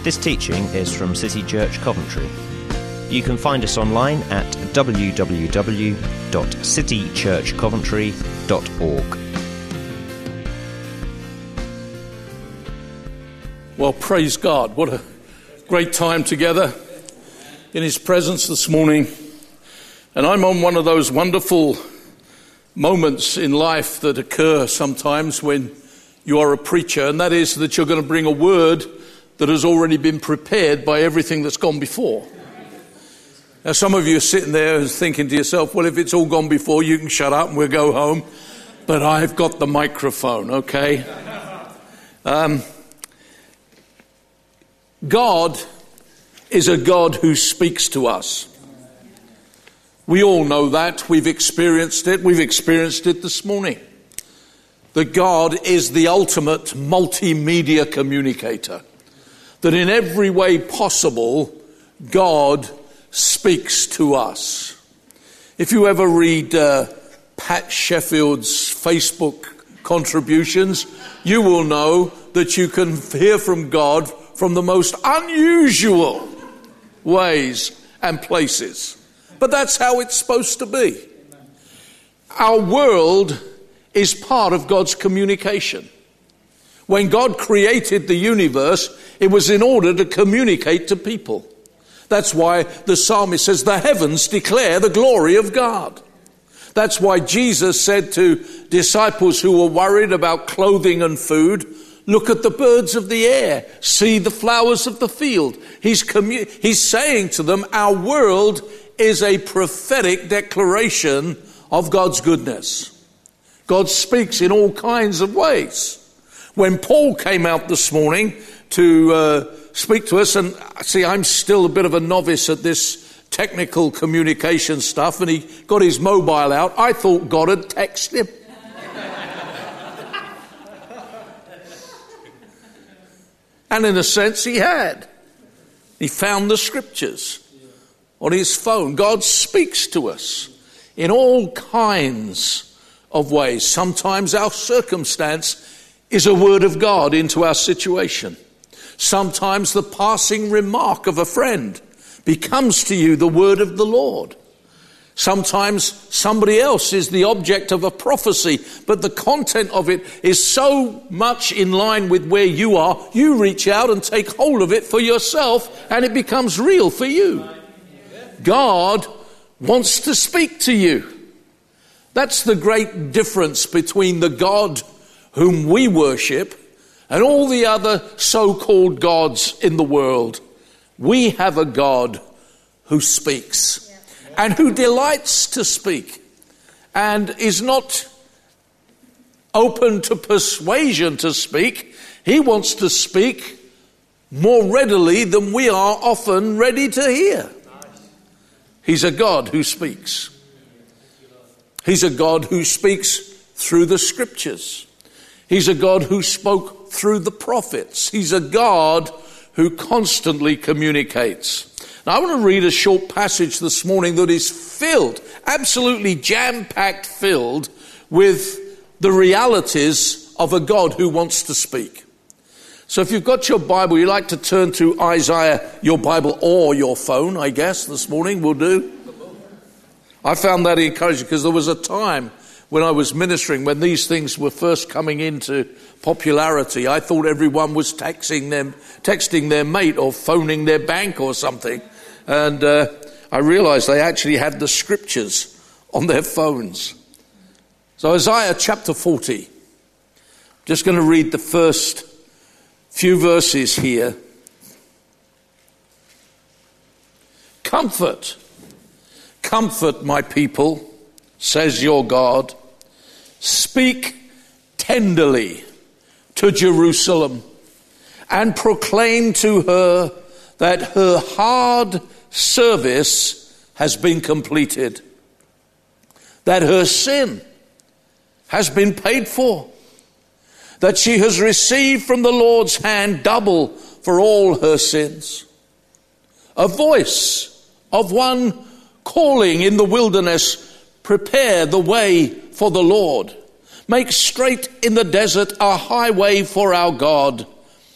This teaching is from City Church Coventry. You can find us online at www.citychurchcoventry.org. Well, praise God. What a great time together in His presence this morning. And I'm on one of those wonderful moments in life that occur sometimes when you are a preacher, and that is that you're going to bring a word that has already been prepared by everything that's gone before. Now, some of you are sitting there thinking to yourself, well, if it's all gone before, you can shut up and we'll go home. But I've got the microphone, okay? God is a God who speaks to us. We all know that. We've experienced it. We've experienced it this morning. That God is the ultimate multimedia communicator. That in every way possible, God speaks to us. If you ever read Pat Sheffield's Facebook contributions, you will know that you can hear from God from the most unusual ways and places. But that's how it's supposed to be. Our world is part of God's communication. When God created the universe, it was in order to communicate to people. That's why the psalmist says, the heavens declare the glory of God. That's why Jesus said to disciples who were worried about clothing and food, look at the birds of the air, see the flowers of the field. He's saying to them, our world is a prophetic declaration of God's goodness. God speaks in all kinds of ways. When Paul came out this morning to speak to us, and see, I'm still a bit of a novice at this technical communication stuff, and he got his mobile out, I thought God had texted him. And in a sense, he had. He found the scriptures on his phone. God speaks to us in all kinds of ways. Sometimes our circumstance is a word of God into our situation. Sometimes the passing remark of a friend becomes to you the word of the Lord. Sometimes somebody else is the object of a prophecy, but the content of it is so much in line with where you are, you reach out and take hold of it for yourself, and it becomes real for you. God wants to speak to you. That's the great difference between the God whom we worship and all the other so-called gods in the world. We have a God who speaks and who delights to speak and is not open to persuasion to speak. He wants to speak more readily than we are often ready to hear. He's a God who speaks. He's a God who speaks through the scriptures. He's a God who spoke through the prophets. He's a God who constantly communicates. Now, I want to read a short passage this morning that is filled, absolutely jam-packed filled with the realities of a God who wants to speak. So if you've got your Bible, you'd like to turn to Isaiah, your Bible or your phone, I guess, this morning will do. I found that encouraging because there was a time when I was ministering, when these things were first coming into popularity, I thought everyone was texting their mate or phoning their bank or something. And I realized they actually had the scriptures on their phones. So Isaiah chapter 40. Just going to read the first few verses here. Comfort, my people, says your God. Speak tenderly to Jerusalem and proclaim to her that her hard service has been completed, that her sin has been paid for, that she has received from the Lord's hand double for all her sins. A voice of one calling in the wilderness, prepare the way for the Lord. Make straight in the desert a highway for our God.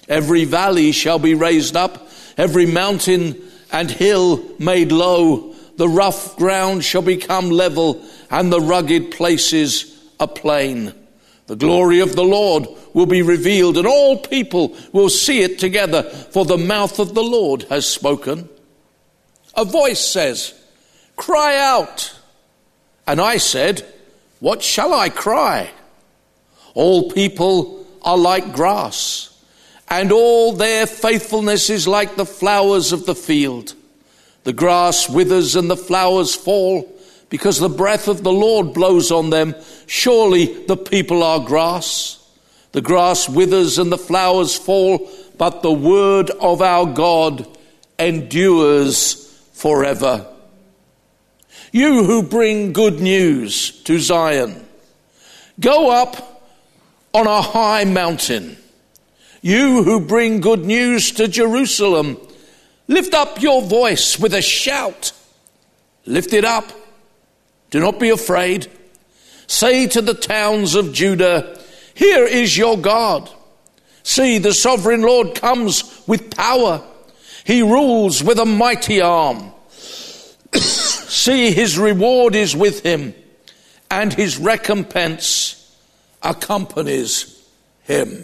Every valley shall be raised up, every mountain and hill made low. The rough ground shall become level, and the rugged places a plain. The glory of the Lord will be revealed, and all people will see it together, for the mouth of the Lord has spoken. A voice says, "Cry out." And I said, "What shall I cry?" All people are like grass, and all their faithfulness is like the flowers of the field. The grass withers and the flowers fall, because the breath of the Lord blows on them. Surely the people are grass. The grass withers and the flowers fall, but the word of our God endures forever. You who bring good news to Zion, go up on a high mountain. You who bring good news to Jerusalem, lift up your voice with a shout. Lift it up. Do not be afraid. Say to the towns of Judah, here is your God. See, the sovereign Lord comes with power. He rules with a mighty arm. See, his reward is with him, and his recompense accompanies him.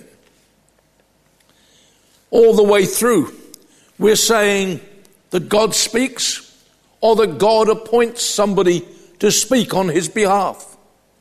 All the way through, we're saying that God speaks, or that God appoints somebody to speak on his behalf.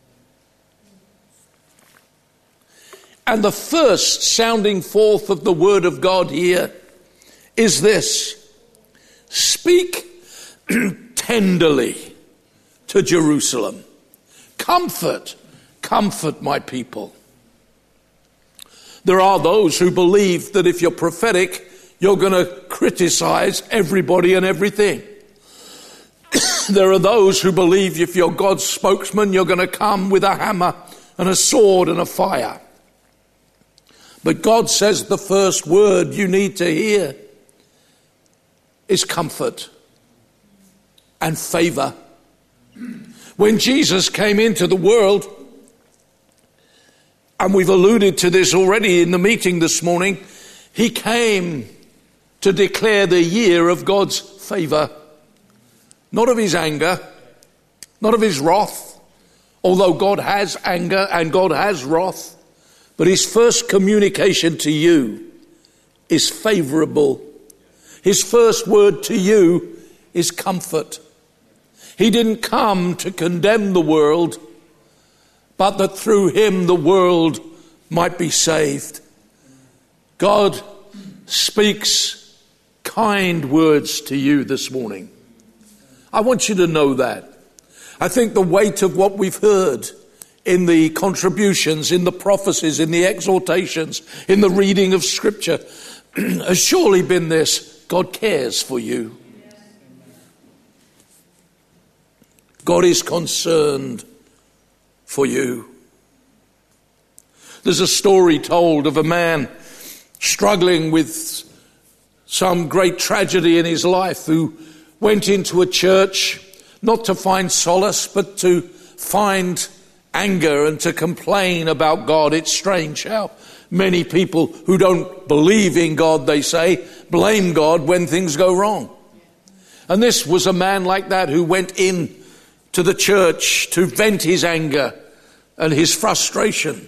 And the first sounding forth of the word of God here is this: speak tenderly to Jerusalem. Comfort, comfort my people. There are those who believe that if you're prophetic, you're going to criticize everybody and everything. There are those who believe if you're God's spokesman, you're going to come with a hammer and a sword and a fire. But God says the first word you need to hear is comfort and favor. When Jesus came into the world, and we've alluded to this already in the meeting this morning, he came to declare the year of God's favor. Not of his anger, not of his wrath, although God has anger and God has wrath. But his first communication to you is favorable. His first word to you is comfort. He didn't come to condemn the world, but that through him the world might be saved. God speaks kind words to you this morning. I want you to know that. I think the weight of what we've heard in the contributions, in the prophecies, in the exhortations, in the reading of Scripture has surely been this: God cares for you. God is concerned for you. There's a story told of a man struggling with some great tragedy in his life who went into a church not to find solace but to find anger and to complain about God. It's strange how many people who don't believe in God, they say, blame God when things go wrong. And this was a man like that who went in to the church to vent his anger and his frustration.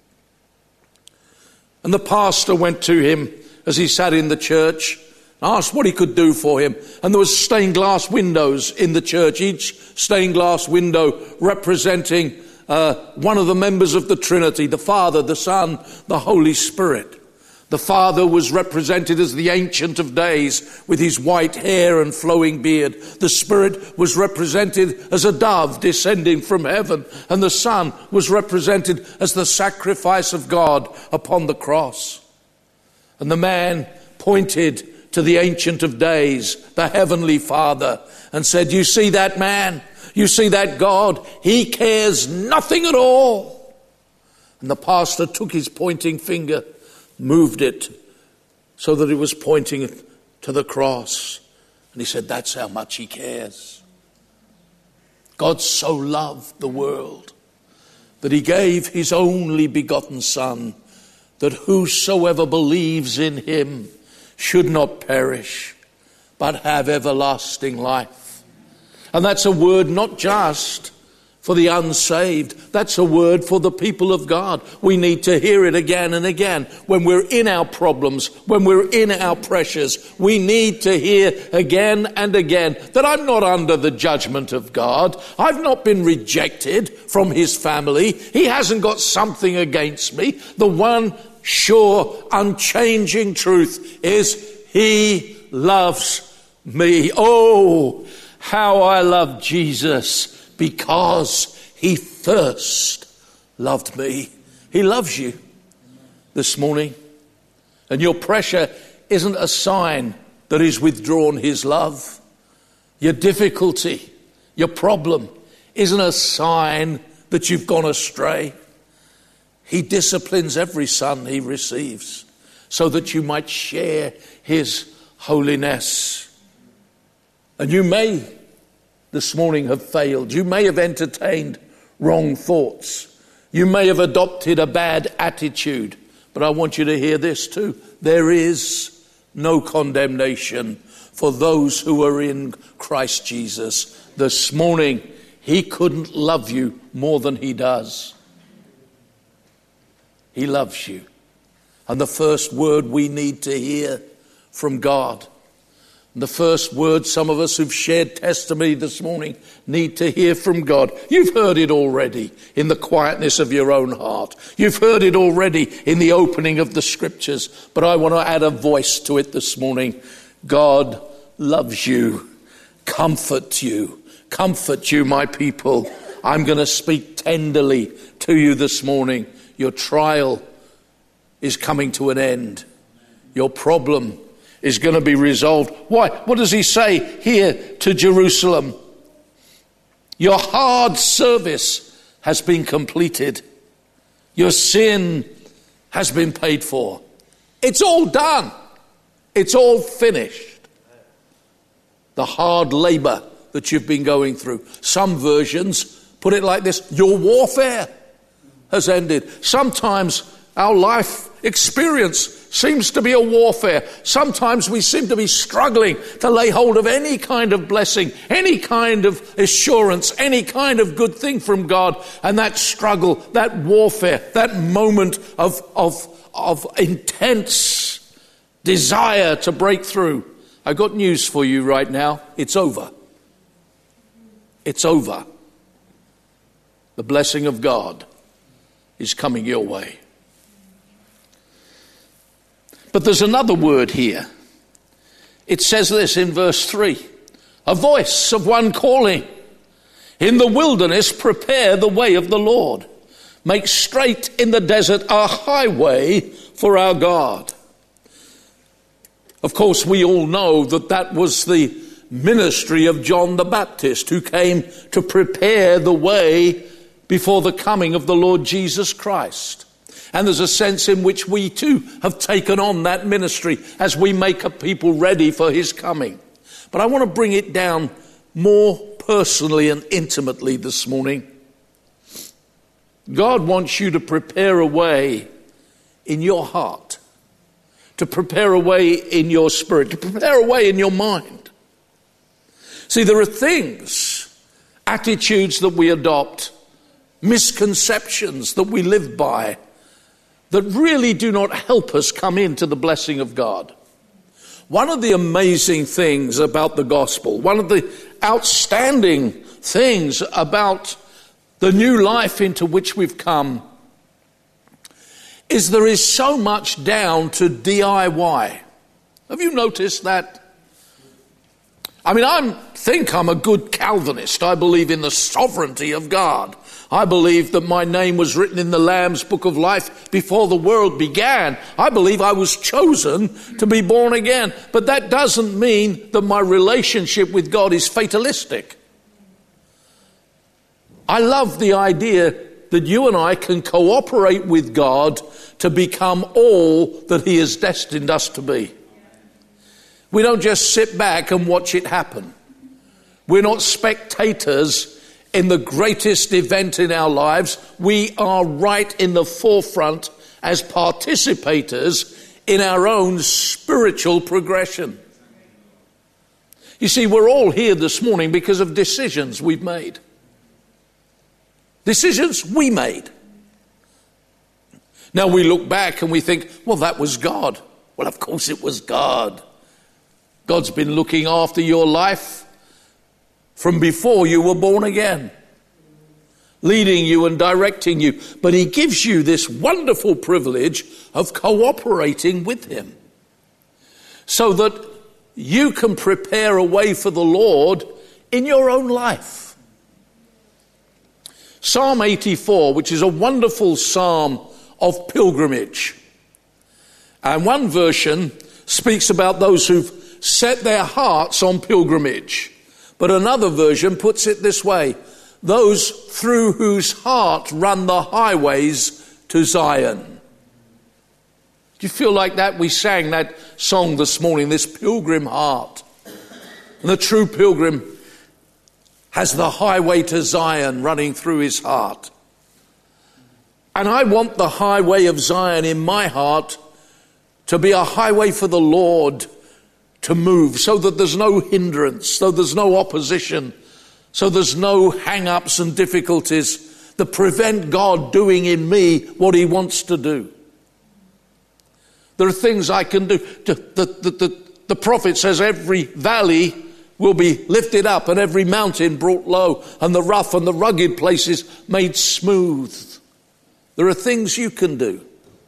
And the pastor went to him as he sat in the church, asked what he could do for him. And there was stained glass windows in the church, each stained glass window representing one of the members of the Trinity, the Father, the Son, the Holy Spirit. The Father was represented as the Ancient of Days with his white hair and flowing beard. The Spirit was represented as a dove descending from heaven. And the Son was represented as the sacrifice of God upon the cross. And the man pointed to the Ancient of Days, the Heavenly Father, and said, you see that man? You see that God? He cares nothing at all. And the pastor took his pointing finger, moved it so that it was pointing to the cross. And he said, that's how much he cares. God so loved the world that he gave his only begotten Son, that whosoever believes in him should not perish, but have everlasting life. And that's a word not just for the unsaved. That's a word for the people of God. We need to hear it again and again. When we're in our problems, when we're in our pressures, we need to hear again and again that I'm not under the judgment of God. I've not been rejected from his family. He hasn't got something against me. The one sure, unchanging truth is he loves me. Oh, how I love Jesus, because he first loved me. He loves you this morning. And your pressure isn't a sign that he's withdrawn his love. Your difficulty, your problem isn't a sign that you've gone astray. He disciplines every son he receives so that you might share his holiness. And you may this morning have failed. You may have entertained wrong thoughts. You may have adopted a bad attitude. But I want you to hear this too. There is no condemnation for those who are in Christ Jesus. This morning, he couldn't love you more than he does. He loves you. And the first word we need to hear from God, the first word some of us who've shared testimony this morning need to hear from God. You've heard it already in the quietness of your own heart. You've heard it already in the opening of the scriptures. But I want to add a voice to it this morning. God loves you. Comfort you. Comfort you, my people. I'm going to speak tenderly to you this morning. Your trial is coming to an end. Your problem is going to be resolved. Why? What does he say here to Jerusalem? Your hard service has been completed. Your sin has been paid for. It's all done. It's all finished. The hard labor that you've been going through. Some versions put it like this: your warfare has ended. Sometimes our life experience seems to be a warfare. Sometimes we seem to be struggling to lay hold of any kind of blessing, any kind of assurance, any kind of good thing from God. And that struggle, that warfare, that moment of intense desire to break through. I've got news for you right now. It's over. It's over. The blessing of God is coming your way. But there's another word here. It says this in verse 3. A voice of one calling, in the wilderness prepare the way of the Lord. Make straight in the desert a highway for our God. Of course, we all know that that was the ministry of John the Baptist, who came to prepare the way before the coming of the Lord Jesus Christ. And there's a sense in which we too have taken on that ministry as we make a people ready for his coming. But I want to bring it down more personally and intimately this morning. God wants you to prepare a way in your heart, to prepare a way in your spirit, to prepare a way in your mind. See, there are things, attitudes that we adopt, misconceptions that we live by, that really do not help us come into the blessing of God. One of the amazing things about the gospel, one of the outstanding things about the new life into which we've come, is there is so much down to DIY. Have you noticed that? I mean, I think I'm a good Calvinist. I believe in the sovereignty of God. I believe that my name was written in the Lamb's Book of Life before the world began. I believe I was chosen to be born again. But that doesn't mean that my relationship with God is fatalistic. I love the idea that you and I can cooperate with God to become all that he has destined us to be. We don't just sit back and watch it happen. We're not spectators in the greatest event in our lives. We are right in the forefront as participators in our own spiritual progression. You see, we're all here this morning because of decisions we've made. Decisions we made. Now we look back and we think, well, that was God. Well, of course it was God. God's been looking after your life from before you were born again, leading you and directing you. But he gives you this wonderful privilege of cooperating with him so that you can prepare a way for the Lord in your own life. Psalm 84, which is a wonderful psalm of pilgrimage. And one version speaks about those who've set their hearts on pilgrimage. But another version puts it this way: those through whose heart run the highways to Zion. Do you feel like that? We sang that song this morning, this pilgrim heart. And the true pilgrim has the highway to Zion running through his heart. And I want the highway of Zion in my heart to be a highway for the Lord to move, so that there's no hindrance, so there's no opposition, so there's no hang-ups and difficulties that prevent God doing in me what he wants to do. There are things I can do. The prophet says every valley will be lifted up and every mountain brought low and the rough and the rugged places made smooth. There are things you can do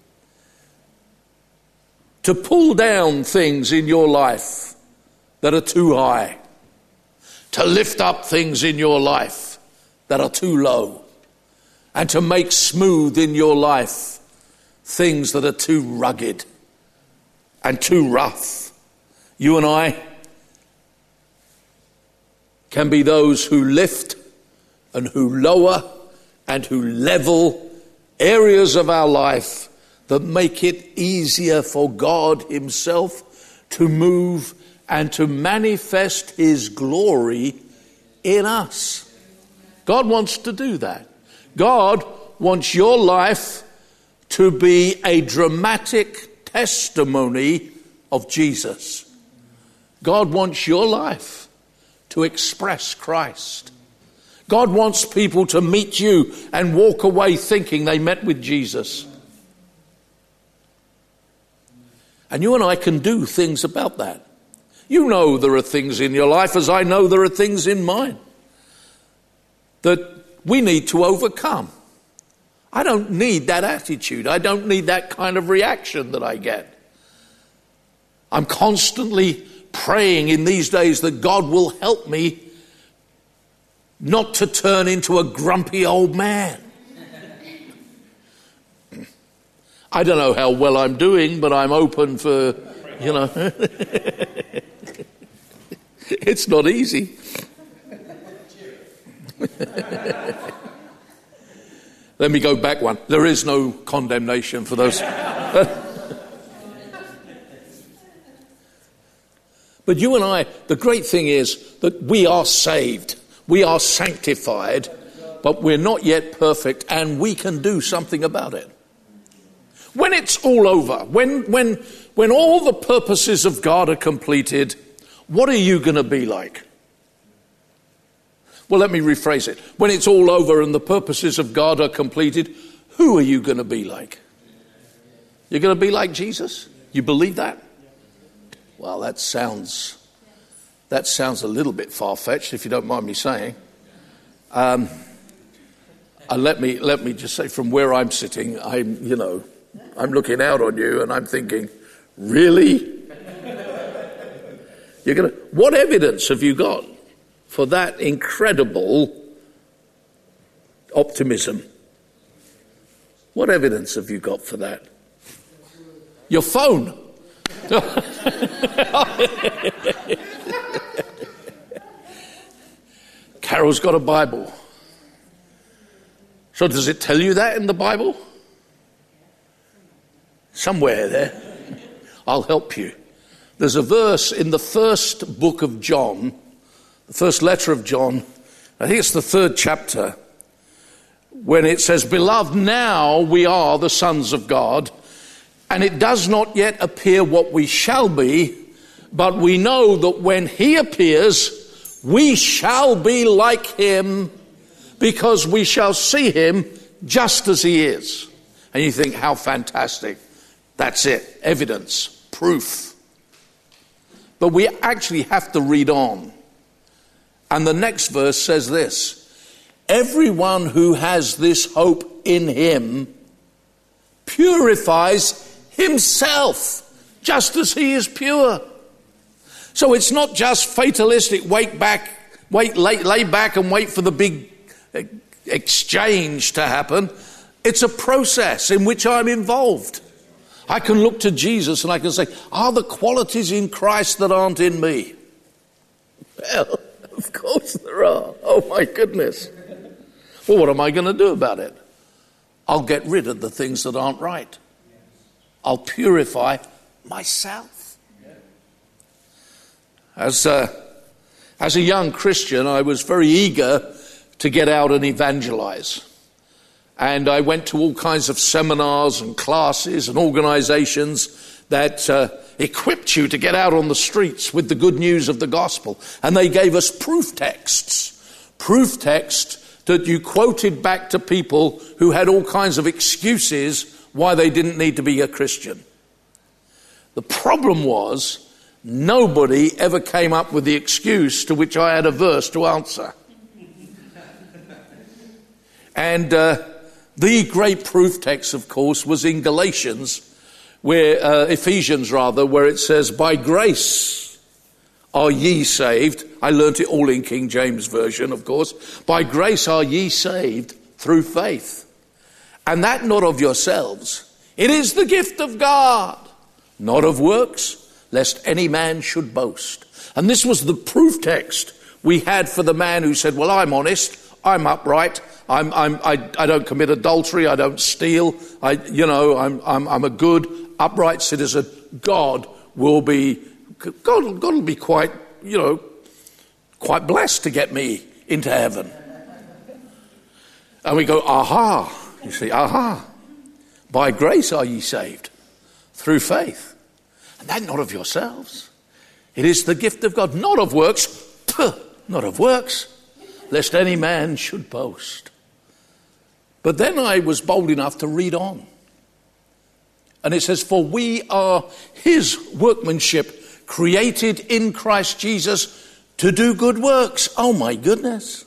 to pull down things in your life that are too high, to lift up things in your life that are too low, and to make smooth in your life things that are too rugged and too rough. You and I can be those who lift and who lower and who level areas of our life that make it easier for God himself to move and to manifest his glory in us. God wants to do that. God wants your life to be a dramatic testimony of Jesus. God wants your life to express Christ. God wants people to meet you and walk away thinking they met with Jesus. And you and I can do things about that. You know there are things in your life, as I know there are things in mine, that we need to overcome. I don't need that attitude. I don't need that kind of reaction that I get. I'm constantly praying in these days that God will help me not to turn into a grumpy old man. I don't know how well I'm doing, but I'm open for, it's not easy. Let me go back one. There is no condemnation for those. But you and I, the great thing is that we are saved. We are sanctified, but we're not yet perfect, and we can do something about it. When it's all over, when all the purposes of God are completed, what are you going to be like? Well, let me rephrase it. When it's all over and the purposes of God are completed, who are you going to be like? You're going to be like Jesus? You believe that? Well, that sounds a little bit far-fetched, if you don't mind me saying. Let me just say, from where I'm sitting, I'm looking out on you and I'm thinking, really? What evidence have you got for that incredible optimism? What evidence have you got for that? Your phone. Carol's got a Bible. So does it tell you that in the Bible? Somewhere there. I'll help you. There's a verse in the first book of John, the first letter of John, I think it's the 3rd chapter, when it says, "Beloved, now we are the sons of God, and it does not yet appear what we shall be, but we know that when he appears, we shall be like him, because we shall see him just as he is." And you think, how fantastic. That's it. Evidence, proof. But we actually have to read on. And the next verse says this: "Everyone who has this hope in him purifies himself just as he is pure." So it's not just fatalistic, lay back and wait for the big exchange to happen. It's a process in which I'm involved. I can look to Jesus and I can say, are the qualities in Christ that aren't in me? Well, of course there are. Oh my goodness. Well, what am I going to do about it? I'll get rid of the things that aren't right. I'll purify myself. As a young Christian, I was very eager to get out and evangelize. And I went to all kinds of seminars and classes and organizations that equipped you to get out on the streets with the good news of the gospel. And they gave us proof texts that you quoted back to people who had all kinds of excuses why they didn't need to be a Christian. The problem was, nobody ever came up with the excuse to which I had a verse to answer. And the great proof text, of course, was in Ephesians, where it says, "By grace are ye saved." I learnt it all in King James Version, of course. "By grace are ye saved through faith. And that not of yourselves. It is the gift of God, not of works, lest any man should boast." And this was the proof text we had for the man who said, "Well, I'm honest, I'm upright, I don't commit adultery, I don't steal, I'm a good, upright citizen. God will be quite blessed to get me into heaven." And we go, aha, you see, aha. "By grace are ye saved through faith. And that not of yourselves. It is the gift of God, not of works, not of works, lest any man should boast." But then I was bold enough to read on. And it says, "For we are his workmanship, created in Christ Jesus to do good works." Oh my goodness.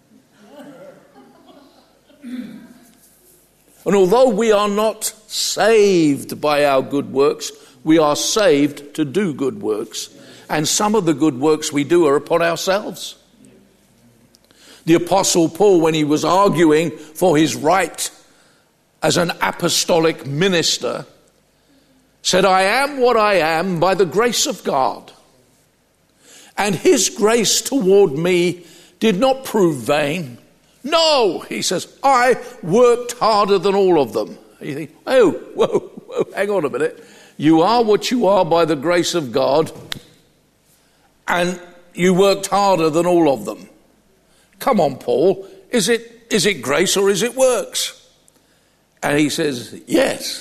And although we are not saved by our good works, we are saved to do good works. And some of the good works we do are upon ourselves. The Apostle Paul, when he was arguing for his right as an apostolic minister, said, "I am what I am by the grace of God. And his grace toward me did not prove vain. No," he says, "I worked harder than all of them." And you think, whoa, hang on a minute. You are what you are by the grace of God, and you worked harder than all of them. Come on, Paul, is it grace or is it works? And he says, yes.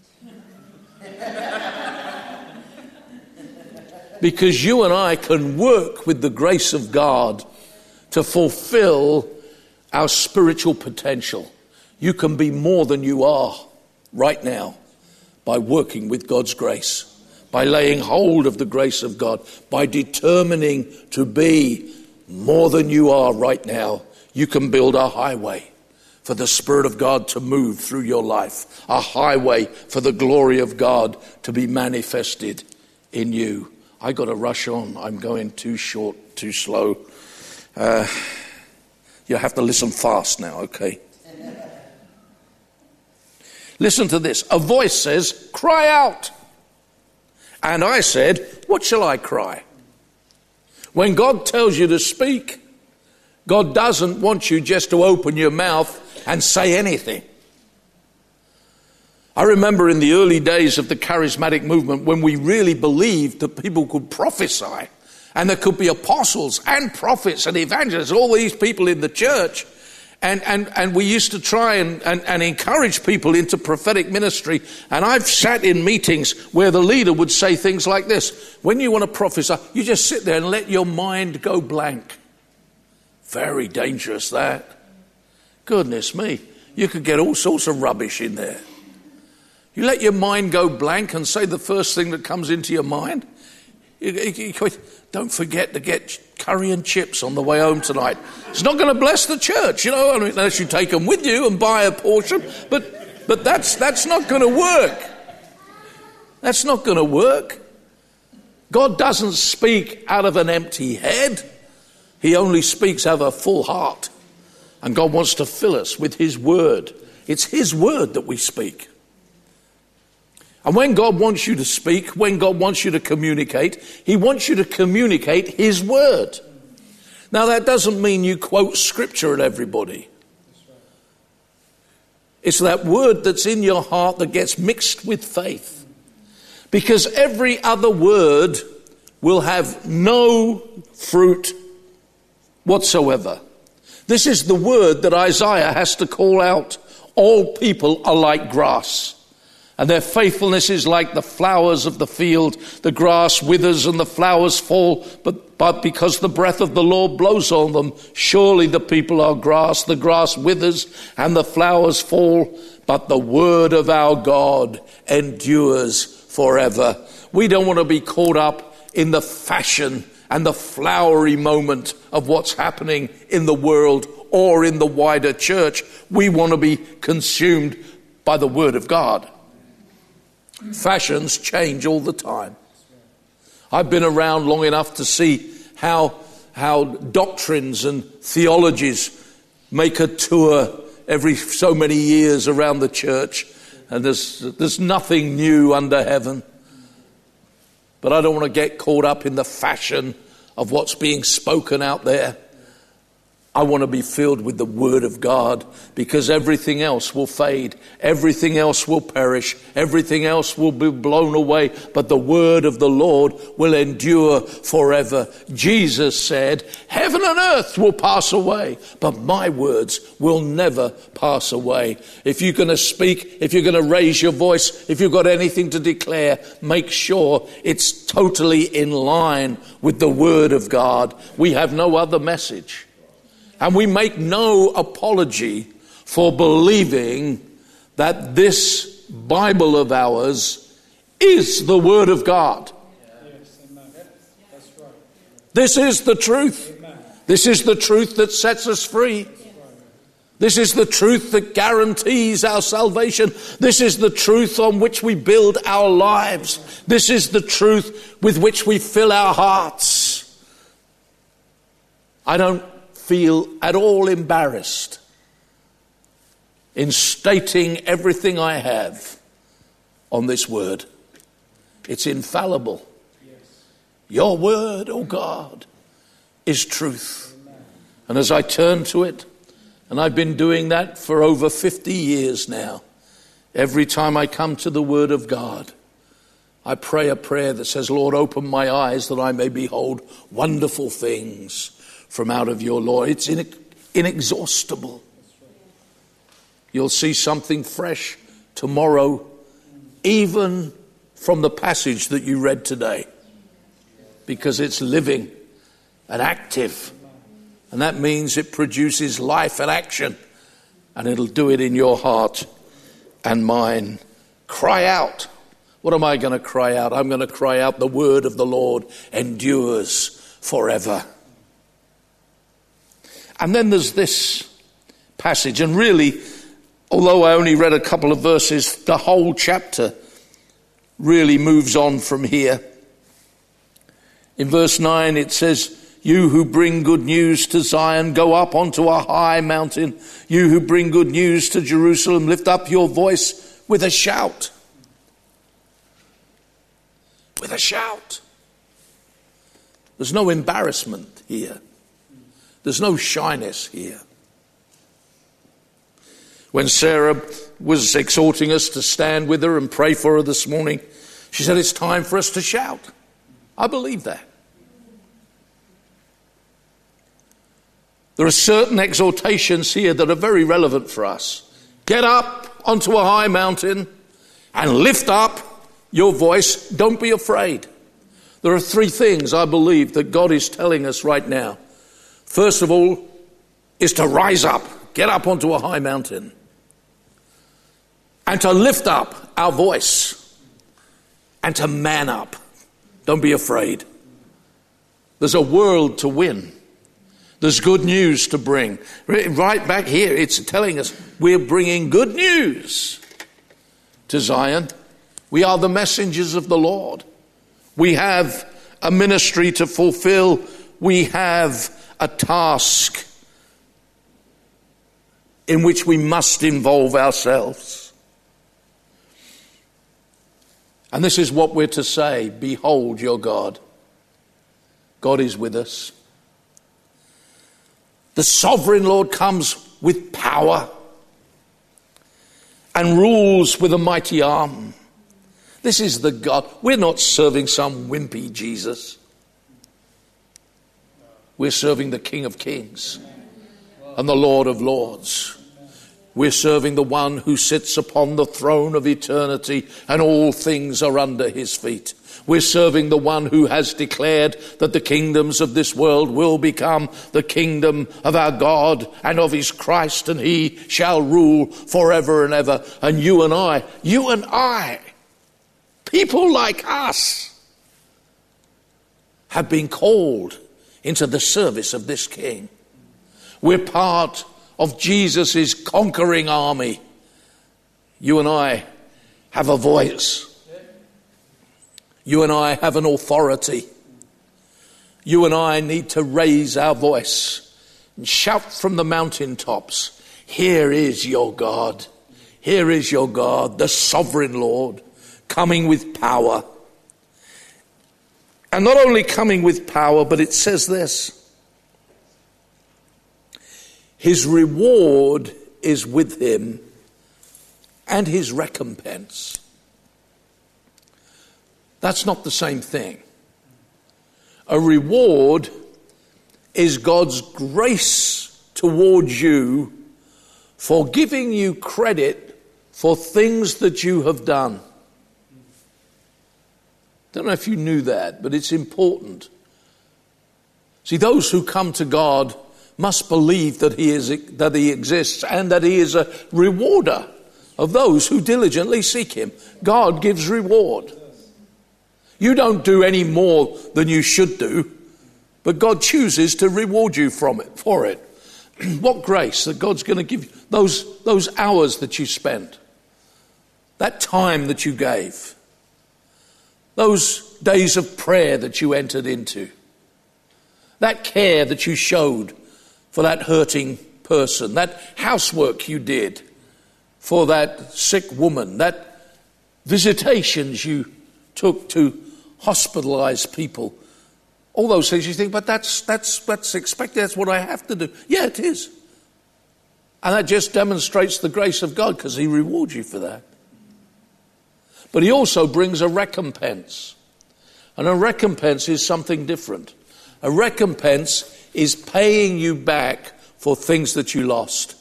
Because you and I can work with the grace of God to fulfill our spiritual potential. You can be more than you are right now by working with God's grace, by laying hold of the grace of God, by determining to be more than you are right now. You can build a highway for the Spirit of God to move through your life, a highway for the glory of God to be manifested in you. I got to rush on. I'm going too short, too slow. You have to listen fast now, okay? Listen to this. A voice says, "Cry out." And I said, "What shall I cry?" When God tells you to speak, God doesn't want you just to open your mouth and say anything. I remember in the early days of the charismatic movement when we really believed that people could prophesy and there could be apostles and prophets and evangelists, all these people in the church. And we used to try and encourage people into prophetic ministry. And I've sat in meetings where the leader would say things like this: when you want to prophesy, you just sit there and let your mind go blank. Very dangerous, that. Goodness me, you could get all sorts of rubbish in there. You let your mind go blank and say the first thing that comes into your mind. Don't forget to get curry and chips on the way home tonight. It's not going to bless the church, unless you take them with you and buy a portion. But that's not going to work. That's not going to work. God doesn't speak out of an empty head. He only speaks out of a full heart. And God wants to fill us with his word. It's his word that we speak. And when God wants you to speak, when God wants you to communicate, he wants you to communicate his word. Now, that doesn't mean you quote scripture at everybody. It's that word that's in your heart that gets mixed with faith. Because every other word will have no fruit whatsoever. This is the word that Isaiah has to call out. All people are like grass, and their faithfulness is like the flowers of the field. The grass withers and the flowers fall, but because the breath of the Lord blows on them, surely the people are grass. The grass withers and the flowers fall, but the word of our God endures forever. We don't want to be caught up in the fashion and the flowery moment of what's happening in the world or in the wider church. We want to be consumed by the word of God. Fashions change all the time. I've been around long enough to see how doctrines and theologies make a tour every so many years around the church, and there's nothing new under heaven. But I don't want to get caught up in the fashion of what's being spoken out there. I want to be filled with the word of God, because everything else will fade. Everything else will perish. Everything else will be blown away. But the word of the Lord will endure forever. Jesus said, heaven and earth will pass away, but my words will never pass away. If you're going to speak, if you're going to raise your voice, if you've got anything to declare, make sure it's totally in line with the word of God. We have no other message. And we make no apology for believing that this Bible of ours is the Word of God. This is the truth. This is the truth that sets us free. This is the truth that guarantees our salvation. This is the truth on which we build our lives. This is the truth with which we fill our hearts. I don't feel at all embarrassed in stating everything I have on this word. It's infallible. Yes. Your word, oh God, is truth. Amen. And as I turn to it, and I've been doing that for over 50 years now, every time I come to the word of God, I pray a prayer that says, Lord, open my eyes that I may behold wonderful things from out of your law. It's inexhaustible. You'll see something fresh tomorrow, even from the passage that you read today, because it's living and active. And that means it produces life and action, and it'll do it in your heart and mine. Cry out. What am I going to cry out? I'm going to cry out, the word of the Lord endures forever. And then there's this passage, and really, although I only read a couple of verses, the whole chapter really moves on from here. In verse 9 it says, you who bring good news to Zion, go up onto a high mountain. You who bring good news to Jerusalem, lift up your voice with a shout. With a shout. There's no embarrassment here. There's no shyness here. When Sarah was exhorting us to stand with her and pray for her this morning, she said it's time for us to shout. I believe that. There are certain exhortations here that are very relevant for us. Get up onto a high mountain and lift up your voice. Don't be afraid. There are three things I believe that God is telling us right now. First of all is to rise up, get up onto a high mountain, and to lift up our voice, and to man up. Don't be afraid. There's a world to win. There's good news to bring. Right back here, it's telling us we're bringing good news to Zion. We are the messengers of the Lord. We have a ministry to fulfill. We have a task in which we must involve ourselves. And this is what we're to say: behold your God. God is with us. The sovereign Lord comes with power and rules with a mighty arm. This is the God. We're not serving some wimpy Jesus. We're serving the King of Kings and the Lord of Lords. We're serving the one who sits upon the throne of eternity and all things are under his feet. We're serving the one who has declared that the kingdoms of this world will become the kingdom of our God and of his Christ, and he shall rule forever and ever. And you and I, people like us, have been called into the service of this King. We're part of Jesus' conquering army. You and I have a voice. You and I have an authority. You and I need to raise our voice and shout from the mountaintops, here is your God. Here is your God, the sovereign Lord, coming with power. And not only coming with power, but it says this: his reward is with him and his recompense. That's not the same thing. A reward is God's grace towards you for giving you credit for things that you have done. Don't know if you knew that, but it's important. See, those who come to God must believe that he exists and that he is a rewarder of those who diligently seek him. God gives reward. You don't do any more than you should do, but God chooses to reward you for it. What grace that God's going to give you, those hours that you spent, that time that you gave, those days of prayer that you entered into, that care that you showed for that hurting person, that housework you did for that sick woman, that visitations you took to hospitalize people. All those things you think, but that's expected, that's what I have to do. Yeah, it is. And that just demonstrates the grace of God, because he rewards you for that. But he also brings a recompense. And a recompense is something different. A recompense is paying you back for things that you lost.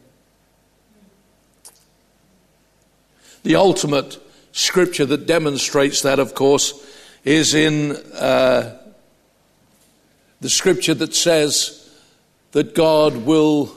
The ultimate scripture that demonstrates that, of course, is in the scripture that says that God will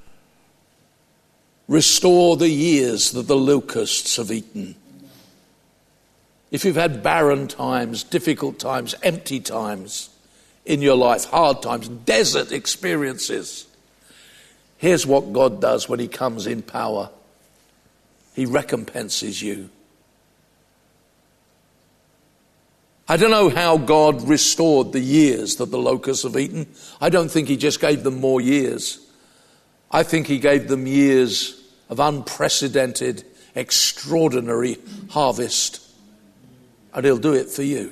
restore the years that the locusts have eaten. If you've had barren times, difficult times, empty times in your life, hard times, desert experiences, here's what God does when he comes in power. He recompenses you. I don't know how God restored the years that the locusts have eaten. I don't think he just gave them more years. I think he gave them years of unprecedented, extraordinary harvest. And he'll do it for you.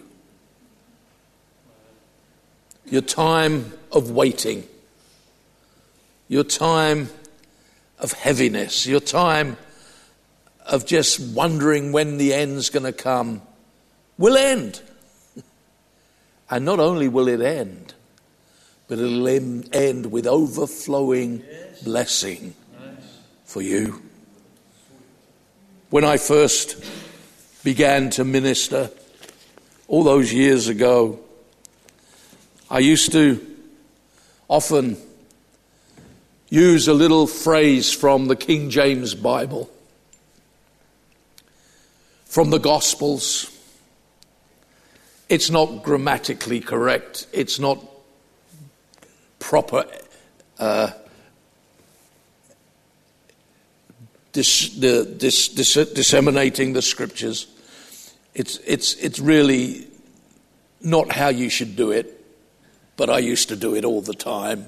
Your time of waiting, your time of heaviness, your time of just wondering when the end's going to come, will end. And not only will it end, but it'll end with overflowing blessing for you. When I first began to minister all those years ago, I used to often use a little phrase from the King James Bible, from the Gospels. It's not grammatically correct. It's not proper disseminating the scriptures. It's really not how you should do it, but I used to do it all the time.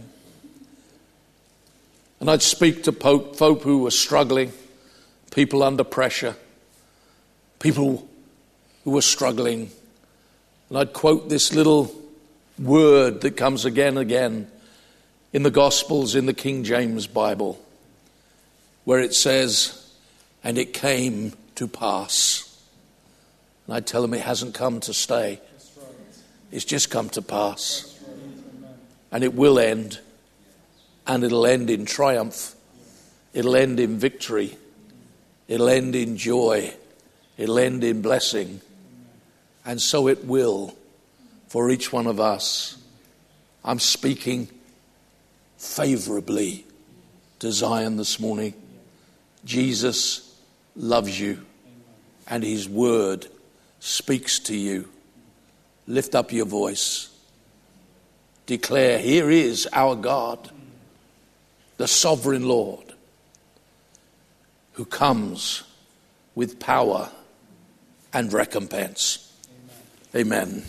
And I'd speak to folk who were struggling, people under pressure, people who were struggling. And I'd quote this little word that comes again and again in the Gospels, in the King James Bible, where it says, "And it came to pass." And I'd tell them it hasn't come to stay. It's just come to pass. And it will end. And it'll end in triumph. It'll end in victory. It'll end in joy. It'll end in blessing. And so it will for each one of us. I'm speaking favorably to Zion this morning. Jesus loves you, and his word speaks to you. Lift up your voice. Declare, here is our God, the sovereign Lord, who comes with power and recompense. Amen.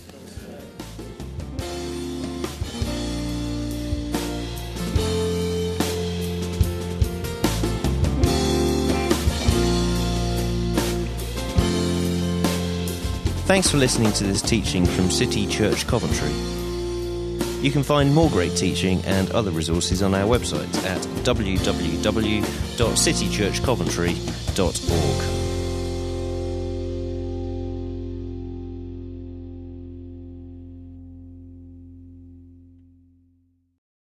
Thanks for listening to this teaching from City Church Coventry. You can find more great teaching and other resources on our website at www.citychurchcoventry.org.